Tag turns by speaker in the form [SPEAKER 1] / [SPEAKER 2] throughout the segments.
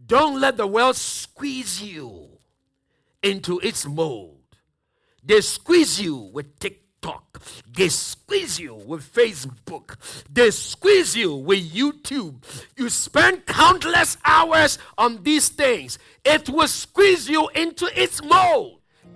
[SPEAKER 1] Don't let the world squeeze you into its mold. They squeeze you with TikTok. They squeeze you with Facebook. They squeeze you with YouTube. You spend countless hours on these things. It will squeeze you into its mold.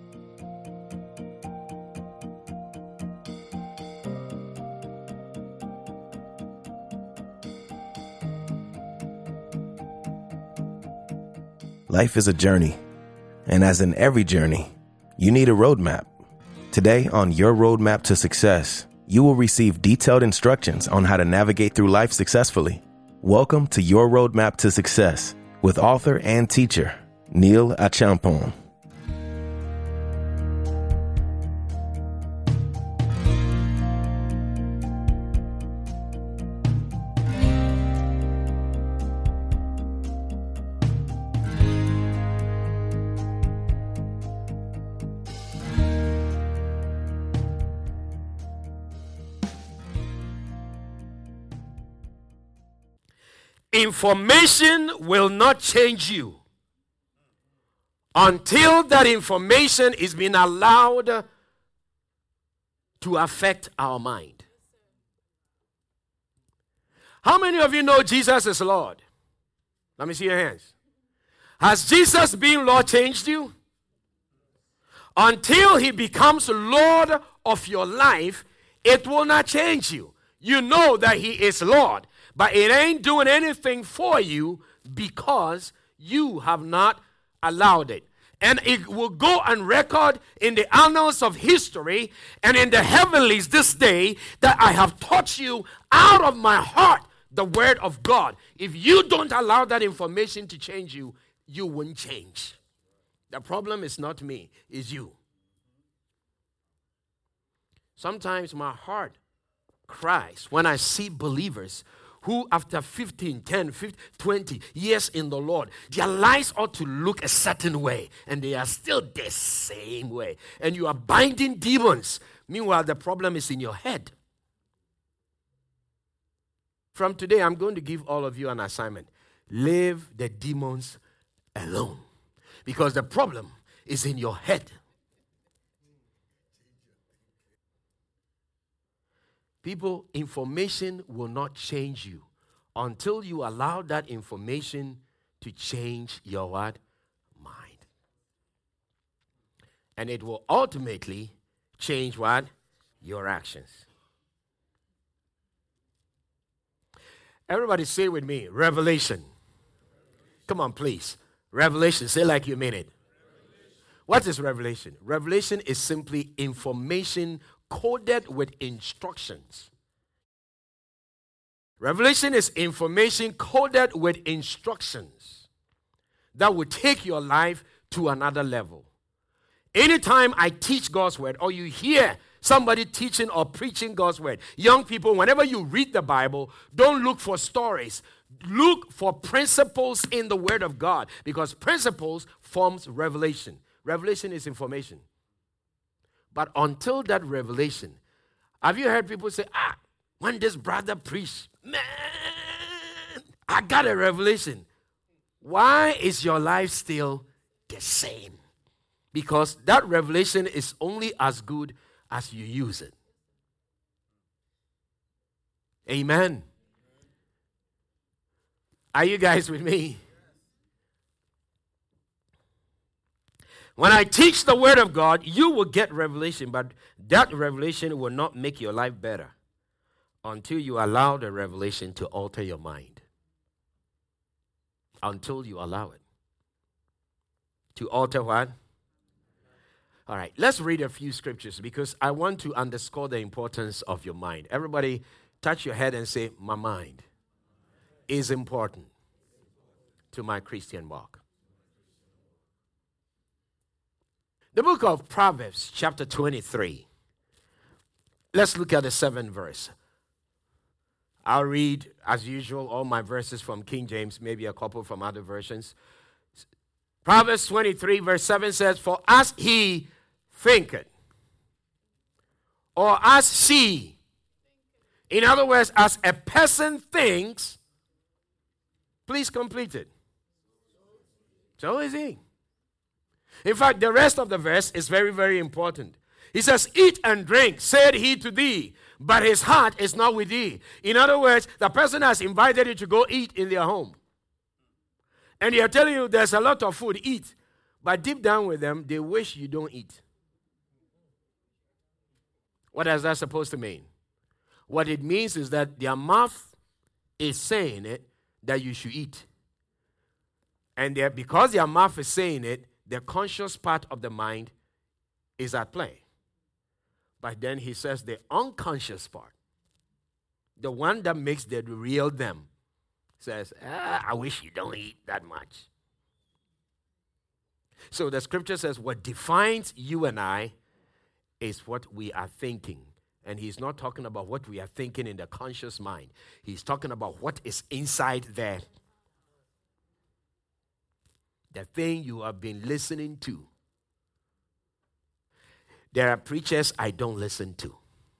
[SPEAKER 2] Life is a journey, and as in every journey, you need a roadmap. Today on Your Roadmap to Success, you will receive detailed instructions on how to navigate through life successfully. Welcome to Your Roadmap to Success with author and teacher, Neil Achampong.
[SPEAKER 1] Information will not change you until that information is being allowed to affect our mind. How many of you know Jesus is Lord? Let me see your hands. Has Jesus being Lord changed you? Until he becomes Lord of your life, it will not change you. You know that he is Lord. But it ain't doing anything for you because you have not allowed it. And it will go on record in the annals of history and in the heavenlies this day that I have taught you out of my heart the word of God. If you don't allow that information to change you, you won't change. The problem is not me, it's you. Sometimes my heart cries when I see believers who after 15, 10, 15, 20 years in the Lord, their lives ought to look a certain way, and they are still the same way. And you are binding demons. Meanwhile, the problem is in your head. From today, I'm going to give all of you an assignment. Leave the demons alone. Because the problem is in your head. People, information will not change you until you allow that information to change your what? Mind. And it will ultimately change what? Your actions. Everybody say with me, revelation. Come on, please. Revelation, say like you mean it. What is revelation? Revelation is simply information coded with instructions. Revelation is information coded with instructions that will take your life to another level. Anytime I teach God's word, or you hear somebody teaching or preaching God's word, young people, whenever you read the Bible, don't look for stories. Look for principles in the word of God, because principles forms revelation. Revelation is information. But until that revelation, have you heard people say, when this brother preached, man, I got a revelation. Why is your life still the same? Because that revelation is only as good as you use it. Amen. Are you guys with me? When I teach the word of God, you will get revelation, but that revelation will not make your life better until you allow the revelation to alter your mind. Until you allow it. To alter what? All right, let's read a few scriptures because I want to underscore the importance of your mind. Everybody touch your head and say, my mind is important to my Christian walk. The book of Proverbs, chapter 23. Let's look at the 7th verse. I'll read, as usual, all my verses from King James, maybe a couple from other versions. Proverbs 23, verse 7 says, for as he thinketh, or as she, in other words, as a person thinks, please complete it. So is he. In fact, the rest of the verse is very, very important. He says, eat and drink, said he to thee, but his heart is not with thee. In other words, the person has invited you to go eat in their home. And they are telling you there's a lot of food, eat. But deep down with them, they wish you don't eat. What is that supposed to mean? What it means is that their mouth is saying it, that you should eat. And because their mouth is saying it, the conscious part of the mind is at play. But then he says the unconscious part, the one that makes the real them, says, I wish you don't eat that much. So the scripture says what defines you and I is what we are thinking. And he's not talking about what we are thinking in the conscious mind. He's talking about what is inside there. The thing you have been listening to. There are preachers I don't listen to.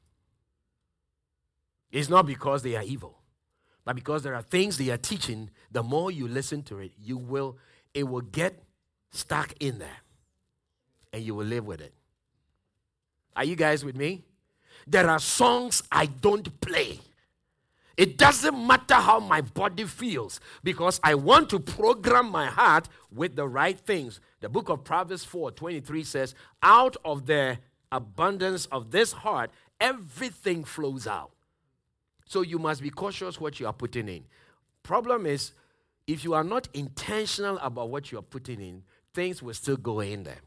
[SPEAKER 1] It's not because they are evil, but because there are things they are teaching. The more you listen to it, it will get stuck in there, and you will live with it. Are you guys with me? There are songs I don't play. It doesn't matter how my body feels, because I want to program my heart with the right things. The book of Proverbs 4:23 says, out of the abundance of this heart, everything flows out. So you must be cautious what you are putting in. Problem is, if you are not intentional about what you are putting in, things will still go in there.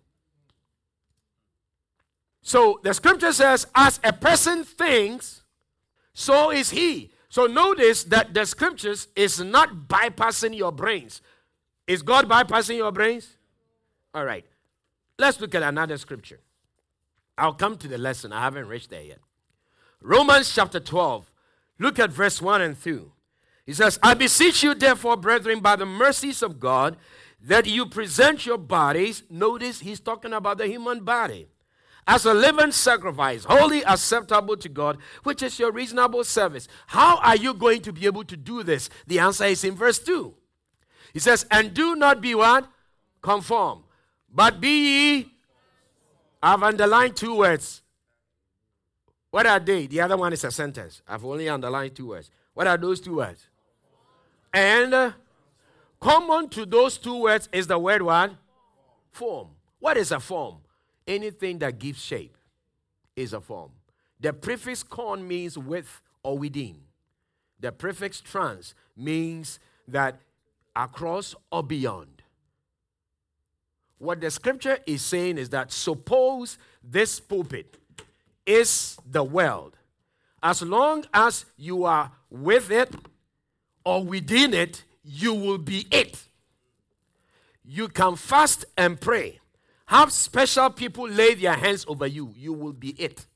[SPEAKER 1] So the scripture says, as a person thinks, so is he. So notice that the scriptures is not bypassing your brains. Is God bypassing your brains? All right. Let's look at another scripture. I'll come to the lesson. I haven't reached there yet. Romans chapter 12. Look at verse 1 and 2. He says, I beseech you, therefore, brethren, by the mercies of God, that you present your bodies. Notice he's talking about the human body. As a living sacrifice, wholly acceptable to God, which is your reasonable service. How are you going to be able to do this? The answer is in verse 2. He says, and do not be what? Conform. But be ye. I've underlined two words. What are they? The other one is a sentence. I've only underlined two words. What are those two words? And common to those two words is the word what? Form. What is a form? Anything that gives shape is a form. The prefix con means with or within. The prefix trans means that across or beyond. What the scripture is saying is that suppose this pulpit is the world. As long as you are with it or within it, you will be it. You can fast and pray. Have special people lay their hands over you. You will be it.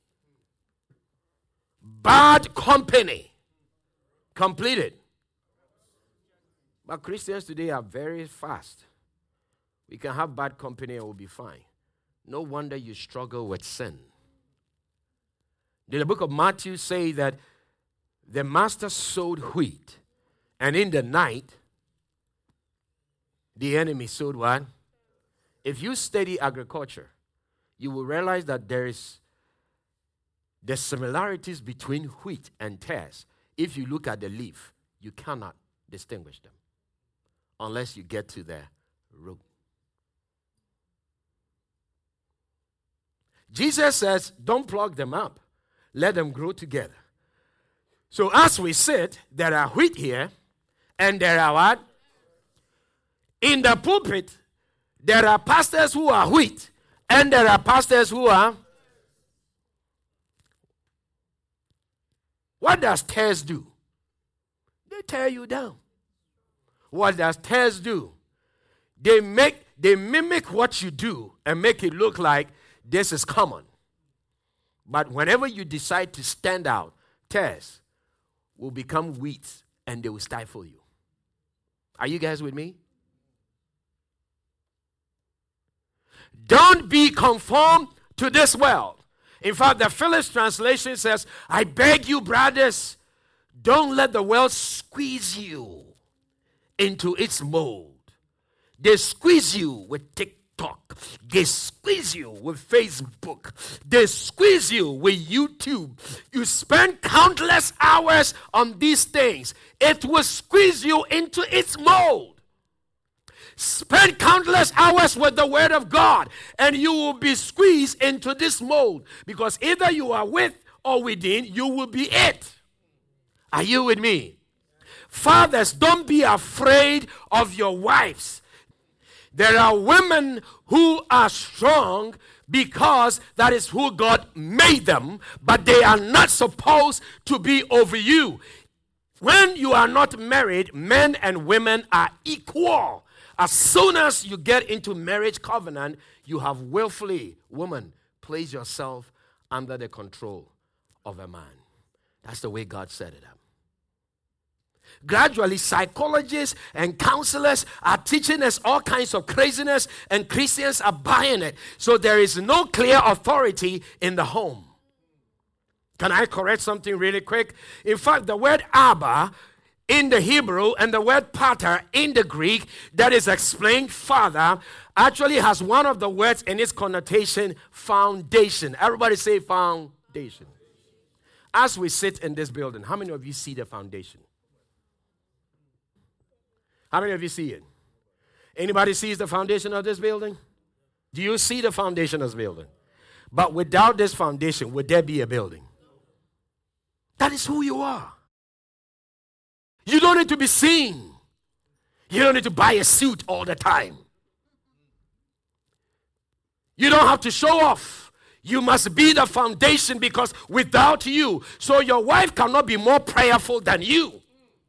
[SPEAKER 1] Bad company. Completed. But Christians today are very fast. We can have bad company and we'll be fine. No wonder you struggle with sin. Did the book of Matthew say that the master sowed wheat, and in the night, the enemy sowed what? If you study agriculture, you will realize that there is the similarities between wheat and tares. If you look at the leaf, you cannot distinguish them unless you get to the root. Jesus says, don't plug them up. Let them grow together. So as we sit, there are wheat here, and there are what? In the pulpit, there are pastors who are wheat, and there are pastors who are. What does tares do? They tear you down. What does tares do? They mimic what you do and make it look like this is common. But whenever you decide to stand out, tares will become weeds and they will stifle you. Are you guys with me? Don't be conformed to this world. In fact, the Phillips translation says, I beg you, brothers, don't let the world squeeze you into its mold. They squeeze you with TikTok. They squeeze you with Facebook. They squeeze you with YouTube. You spend countless hours on these things. It will squeeze you into its mold. Spend countless hours with the Word of God, and you will be squeezed into this mold, because either you are with or within, you will be it. Are you with me? Fathers, don't be afraid of your wives. There are women who are strong because that is who God made them, but they are not supposed to be over you. When you are not married, men and women are equal. As soon as you get into marriage covenant, you have willfully, woman, place yourself under the control of a man. That's the way God set it up. Gradually, psychologists and counselors are teaching us all kinds of craziness, and Christians are buying it. So there is no clear authority in the home. Can I correct something really quick? In fact, the word Abba in the Hebrew and the word pater in the Greek that is explained father actually has one of the words in its connotation, foundation. Everybody say foundation. As we sit in this building, how many of you see the foundation? How many of you see it? Anybody sees the foundation of this building? Do you see the foundation of this building? But without this foundation, would there be a building? That is who you are. You don't need to be seen. You don't need to buy a suit all the time. You don't have to show off. You must be the foundation, because without you, so your wife cannot be more prayerful than you.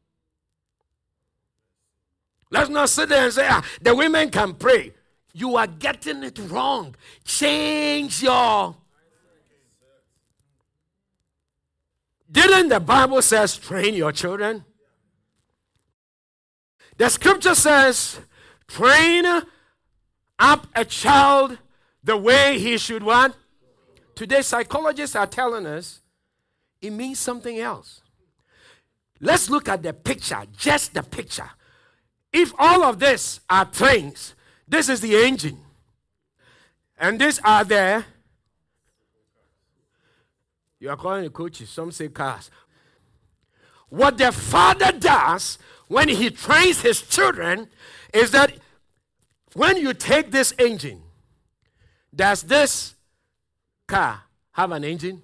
[SPEAKER 1] Let's not sit there and say, the women can pray. You are getting it wrong. Change your... Didn't the Bible says train your children? The scripture says, train up a child the way he should what? Today, psychologists are telling us it means something else. Let's look at the picture, just the picture. If all of this are trains, this is the engine. And these are the, you are calling the coaches, some say cars. What the father does when he trains his children is that when you take this engine, does this car have an engine?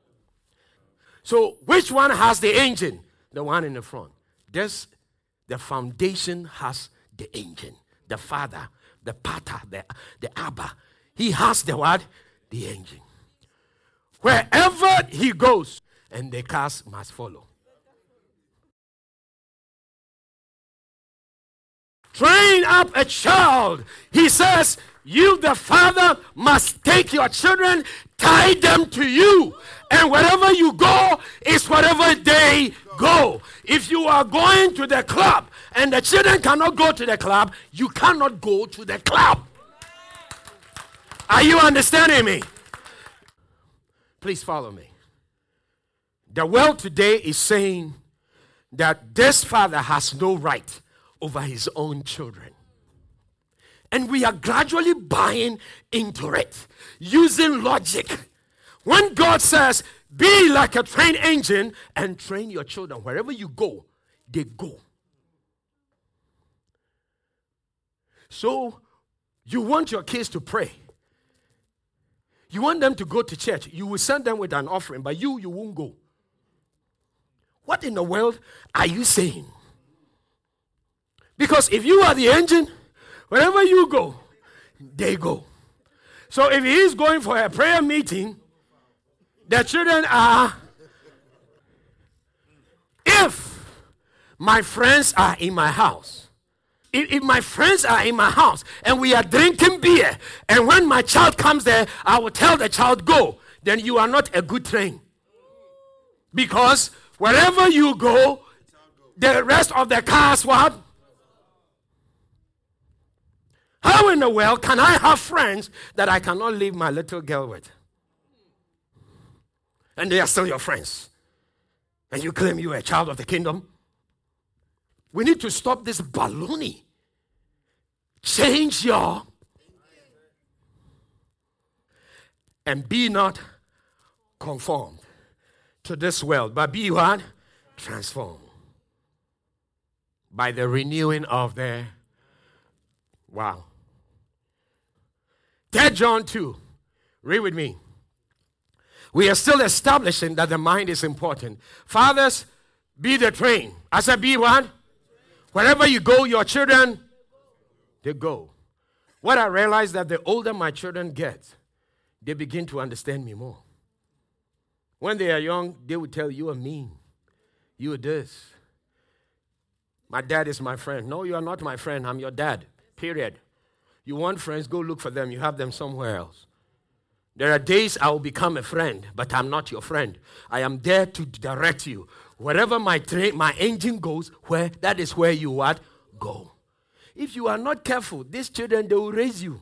[SPEAKER 1] So which one has the engine? The one in the front. The foundation has the engine. The father, the pater, the Abba. He has the what? The engine. Wherever he goes, and the cars must follow. Train up a child. He says, you, the father, must take your children, tie them to you. And wherever you go is wherever they go. If you are going to the club and the children cannot go to the club, you cannot go to the club. Are you understanding me? Please follow me. The world today is saying that this father has no right over his own children. And we are gradually buying into it, using logic. When God says, be like a train engine and train your children, wherever you go, they go. So, you want your kids to pray. You want them to go to church. You will send them with an offering, but you won't go. What in the world are you saying? Because if you are the engine, wherever you go, they go. So if he is going for a prayer meeting, the children are... If my friends are in my house, if my friends are in my house and we are drinking beer, and when my child comes there, I will tell the child, go, then you are not a good train. Because wherever you go, the rest of the cars, what? How in the world can I have friends that I cannot leave my little girl with? And they are still your friends. And you claim you are a child of the kingdom? We need to stop this baloney. change your and be not conformed to this world, but be what? Transformed by the renewing of their, wow. 3 John 2, read with me. We are still establishing that the mind is important. Fathers, be the train. I said, be what? Wherever you go, your children, they go. What I realize that the older my children get, they begin to understand me more. When they are young, they will tell you are mean. You are this. My dad is my friend. No, you are not my friend. I'm your dad. Period. You want friends, go look for them. You have them somewhere else. There are days I will become a friend, but I'm not your friend. I am there to direct you. Wherever my engine goes, that is where you what? Go. If you are not careful, these children, they will raise you.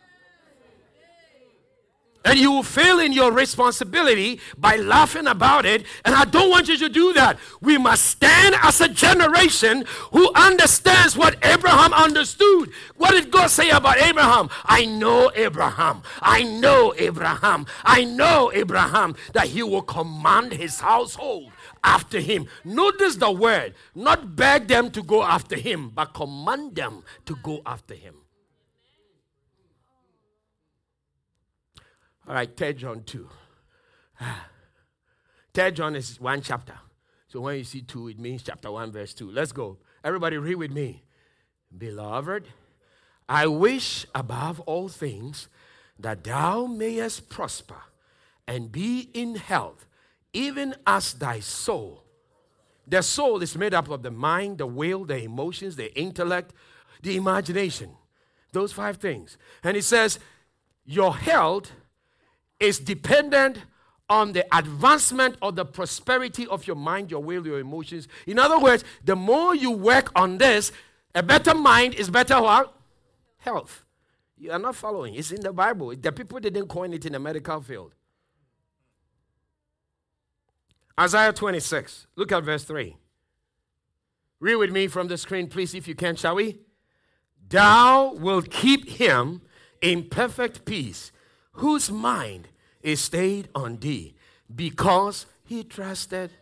[SPEAKER 1] And you will fail in your responsibility by laughing about it. And I don't want you to do that. We must stand as a generation who understands what Abraham understood. What did God say about Abraham? I know Abraham. I know Abraham. I know Abraham that he will command his household after him. Notice the word. Not beg them to go after him, but command them to go after him. All right, 3 John 2. 3 John is one chapter. So when you see 2, it means chapter 1, verse 2. Let's go. Everybody read with me. Beloved, I wish above all things that thou mayest prosper and be in health, even as thy soul. The soul is made up of the mind, the will, the emotions, the intellect, the imagination. Those 5 things. And it says, your health is dependent on the advancement or the prosperity of your mind, your will, your emotions. In other words, the more you work on this, a better mind is better what? Health. You are not following. It's in the Bible. The people didn't coin it in the medical field. Isaiah 26. Look at verse 3. Read with me from the screen, please, if you can, shall we? Thou wilt keep him in perfect peace, whose mind is stayed on thee, because he trusted.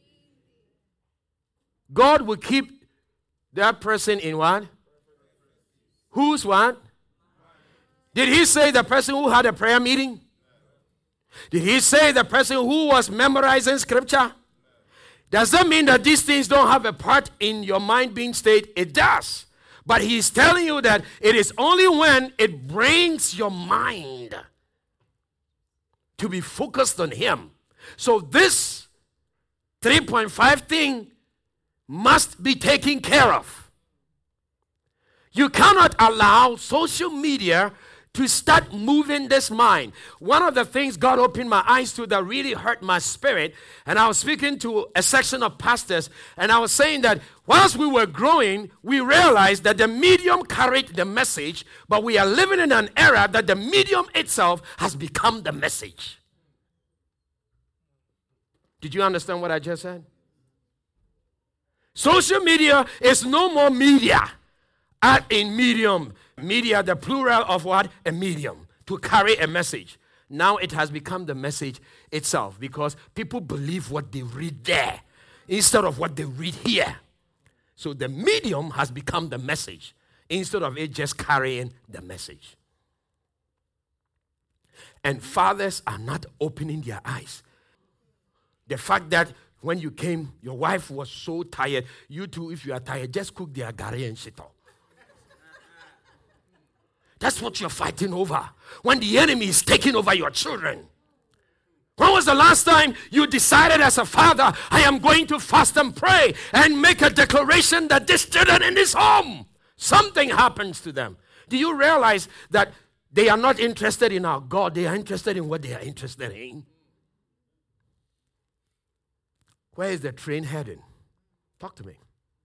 [SPEAKER 1] God will keep that person in what? Whose what? Did he say the person who had a prayer meeting? Did he say the person who was memorizing scripture? Does that mean that these things don't have a part in your mind being stayed? It does. But he's telling you that it is only when it brings your mind to be focused on him. So this 3.5 thing must be taken care of. You cannot allow social media to start moving this mind. One of the things God opened my eyes to that really hurt my spirit, and I was speaking to a section of pastors, and I was saying that whilst we were growing, we realized that the medium carried the message, but we are living in an era that the medium itself has become the message. Did you understand what I just said? Social media is no more media. In medium. Media, the plural of what? A medium. To carry a message. Now it has become the message itself because people believe what they read there instead of what they read here. So the medium has become the message instead of it just carrying the message. And fathers are not opening their eyes. The fact that when you came, your wife was so tired. You too, if you are tired, just cook their gari and shit up. That's what you're fighting over. When the enemy is taking over your children. When was the last time you decided as a father, I am going to fast and pray and make a declaration that this children in this home, something happens to them? Do you realize that they are not interested in our God? They are interested in what they are interested in. Where is the train heading? Talk to me.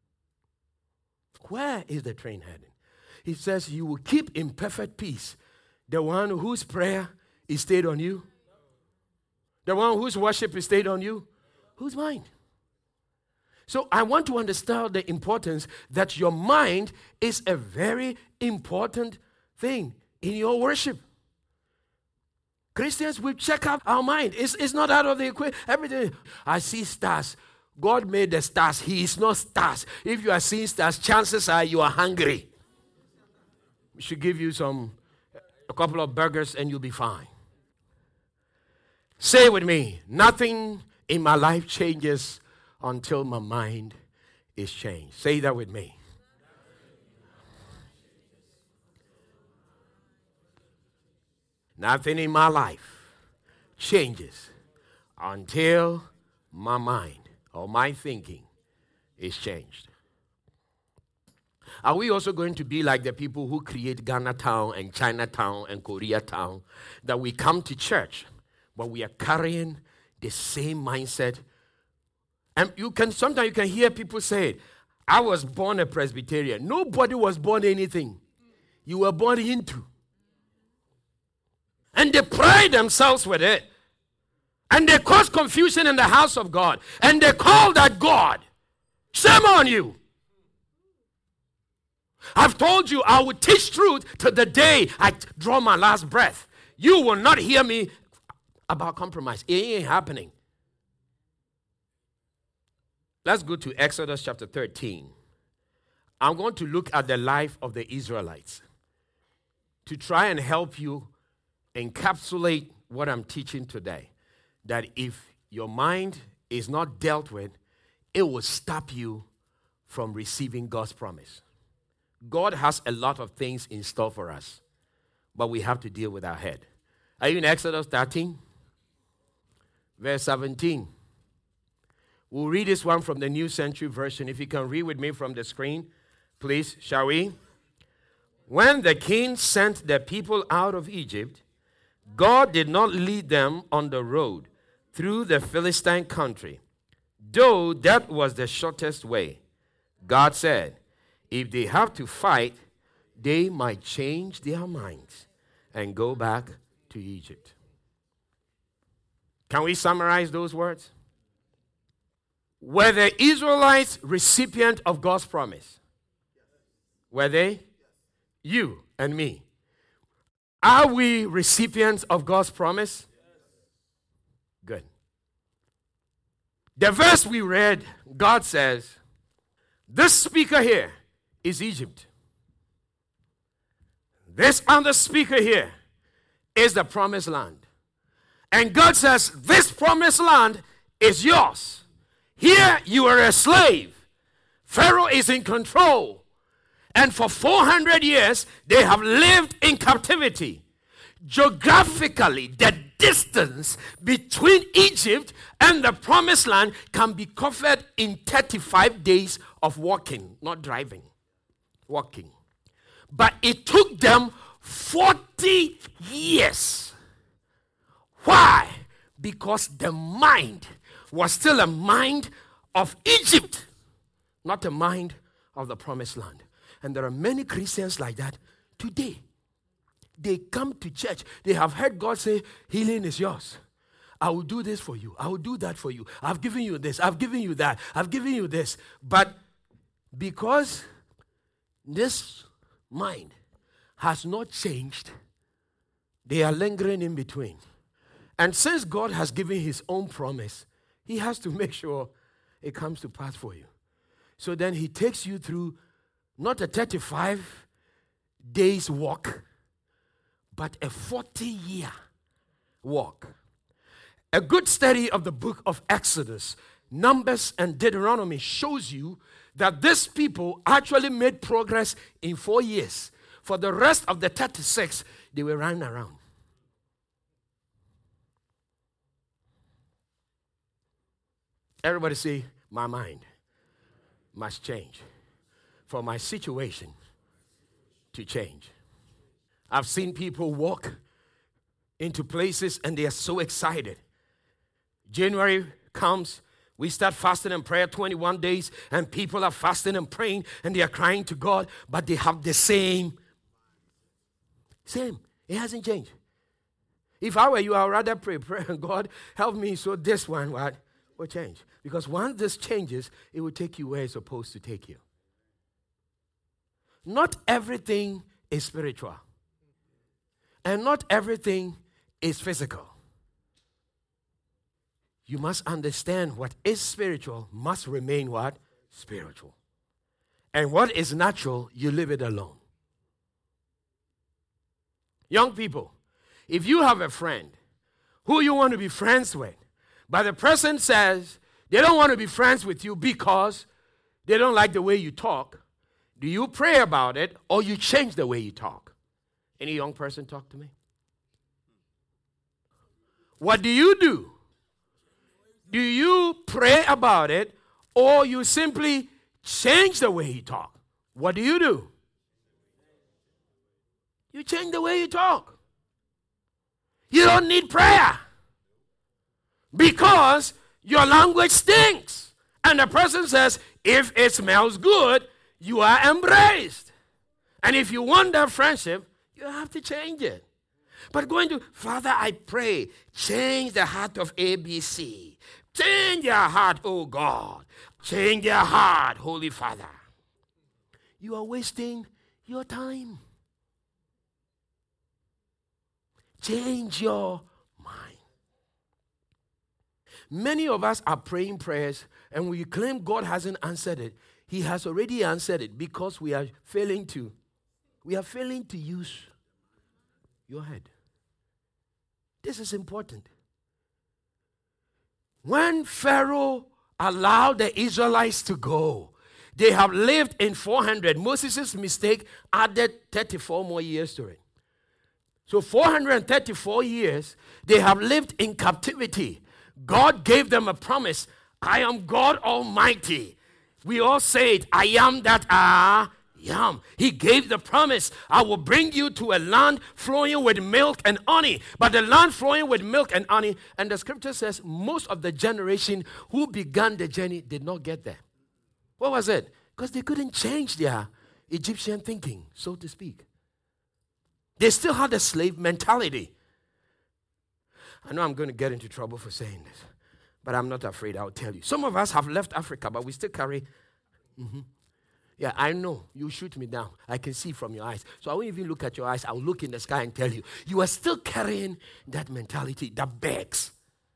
[SPEAKER 1] Where is the train heading? He says, you will keep in perfect peace the one whose prayer is stayed on you. The one whose worship is stayed on you. Whose mind? So I want to understand the importance that your mind is a very important thing in your worship. Christians, we check out our mind. It's not out of the equation. Everything. I see stars. God made the stars. He is not stars. If you are seeing stars, chances are you are hungry. We should give you a couple of burgers and you'll be fine. Say it with me. Nothing in my life changes until my mind is changed. Say that with me. Nothing in my life changes until my mind or my thinking is changed. Are we also going to be like the people who create Ghana Town and Chinatown and Koreatown, that we come to church, but we are carrying the same mindset? And sometimes you can hear people say, I was born a Presbyterian. Nobody was born anything. You were born into. And they pride themselves with it. And they cause confusion in the house of God. And they call that God. Shame on you. I've told you I will teach truth to the day I draw my last breath. You will not hear me about compromise. It ain't happening. Let's go to Exodus chapter 13. I'm going to look at the life of the Israelites to try and help you encapsulate what I'm teaching today. That if your mind is not dealt with, it will stop you from receiving God's promise. God has a lot of things in store for us, but we have to deal with our head. Are you in Exodus 13? Verse 17. We'll read this one from the New Century Version. If you can read with me from the screen, please, shall we? When the king sent the people out of Egypt, God did not lead them on the road through the Philistine country, though that was the shortest way. God said, if they have to fight, they might change their minds and go back to Egypt. Can we summarize those words? Were the Israelites recipient of God's promise? Were they? You and me. Are we recipients of God's promise? Good. The verse we read, God says, this speaker here is Egypt. This other speaker here is the promised land. And God says, this promised land is yours. Here you are a slave. Pharaoh is in control. And for 400 years, they have lived in captivity. Geographically, the distance between Egypt and the promised land can be covered in 35 days of walking, not driving. Walking. But it took them 40 years. Why? Because the mind was still a mind of Egypt, not a mind of the promised land. And there are many Christians like that today. They come to church. They have heard God say, healing is yours. I will do this for you. I will do that for you. I've given you this. I've given you that. I've given you this. But because this mind has not changed, they are lingering in between. And since God has given his own promise, he has to make sure it comes to pass for you. So then he takes you through not a 35 days walk, but a 40-year walk. A good study of the book of Exodus, Numbers, and Deuteronomy shows you that these people actually made progress in 4 years. For the rest of the 36, they were running around. Everybody say, my mind must change for my situation to change. I've seen people walk into places and they are so excited. January comes, we start fasting and prayer 21 days, and people are fasting and praying and they are crying to God, but they have the same. It hasn't changed. If I were you, I would rather pray, God, help me so this one, what for change. Because once this changes, it will take you where it's supposed to take you. Not everything is spiritual. And not everything is physical. You must understand what is spiritual must remain what? Spiritual. And what is natural, you leave it alone. Young people, if you have a friend who you want to be friends with, but the person says they don't want to be friends with you because they don't like the way you talk, do you pray about it or you change the way you talk? Any young person talk to me? What do you do? Do you pray about it or you simply change the way you talk? What do? You change the way you talk. You don't need prayer because your language stinks. And the person says, if it smells good, you are embraced. And if you want that friendship, you have to change it. But going to, Father, I pray, change the heart of ABC. Change your heart, oh God. Change your heart, Holy Father. You are wasting your time. Change your mind. Many of us are praying prayers and we claim God hasn't answered it. He has already answered it because we are failing to use your head. This is important. When Pharaoh allowed the Israelites to go, they have lived in 400. Moses' mistake added 34 more years to it. So 434 years, they have lived in captivity. God gave them a promise. I am God Almighty. We all say it, I am that I am. He gave the promise, I will bring you to a land flowing with milk and honey. But the land flowing with milk and honey, and the scripture says most of the generation who began the journey did not get there. What was it? Because they couldn't change their Egyptian thinking, so to speak. They still had a slave mentality. I know I'm going to get into trouble for saying this, but I'm not afraid. I'll tell you. Some of us have left Africa, but we still carry. Yeah, I know. You shoot me down. I can see from your eyes. So I won't even look at your eyes. I'll look in the sky and tell you. You are still carrying that mentality that begs.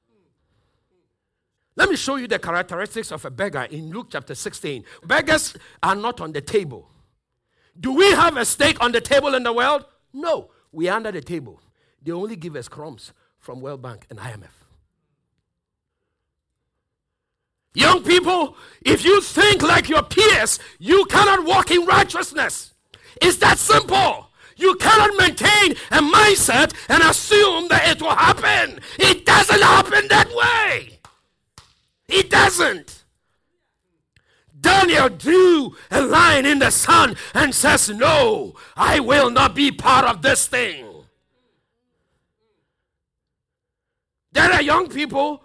[SPEAKER 1] Let me show you the characteristics of a beggar in Luke chapter 16. Beggars are not on the table. Do we have a steak on the table in the world? No. We are under the table. They only give us crumbs from World Bank and IMF. Young people, if you think like your peers, you cannot walk in righteousness. It's that simple. You cannot maintain a mindset and assume that it will happen. It doesn't happen that way. It doesn't. Daniel drew a line in the sand and says, no, I will not be part of this thing. There are young people,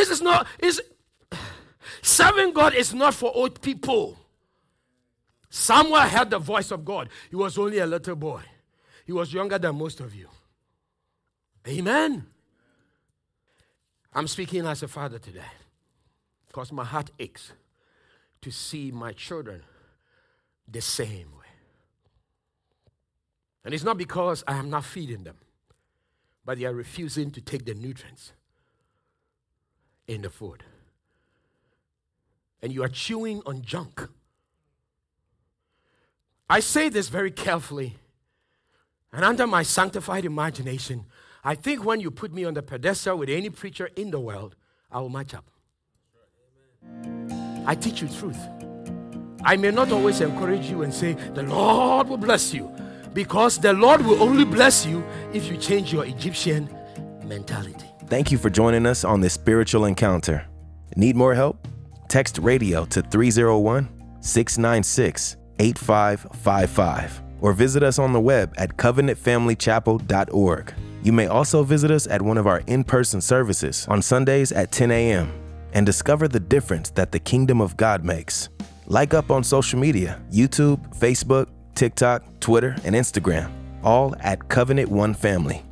[SPEAKER 1] serving God is not for old people. Samuel heard the voice of God. He was only a little boy. He was younger than most of you. Amen. I'm speaking as a father today because my heart aches to see my children the same way. And it's not because I am not feeding them, but they are refusing to take the nutrients in the food. And you are chewing on junk. I say this very carefully, and under my sanctified imagination, I think when you put me on the pedestal with any preacher in the world, I will match up. I teach you truth. I may not always encourage you and say, the Lord will bless you, because the Lord will only bless you if you change your Egyptian mentality.
[SPEAKER 2] Thank you for joining us on this spiritual encounter. Need more help? Text radio to 301-696-8555 or visit us on the web at covenantfamilychapel.org. You may also visit us at one of our in-person services on Sundays at 10 a.m. and discover the difference that the kingdom of God makes. Like up on social media, YouTube, Facebook, TikTok, Twitter, and Instagram, all at Covenant One Family.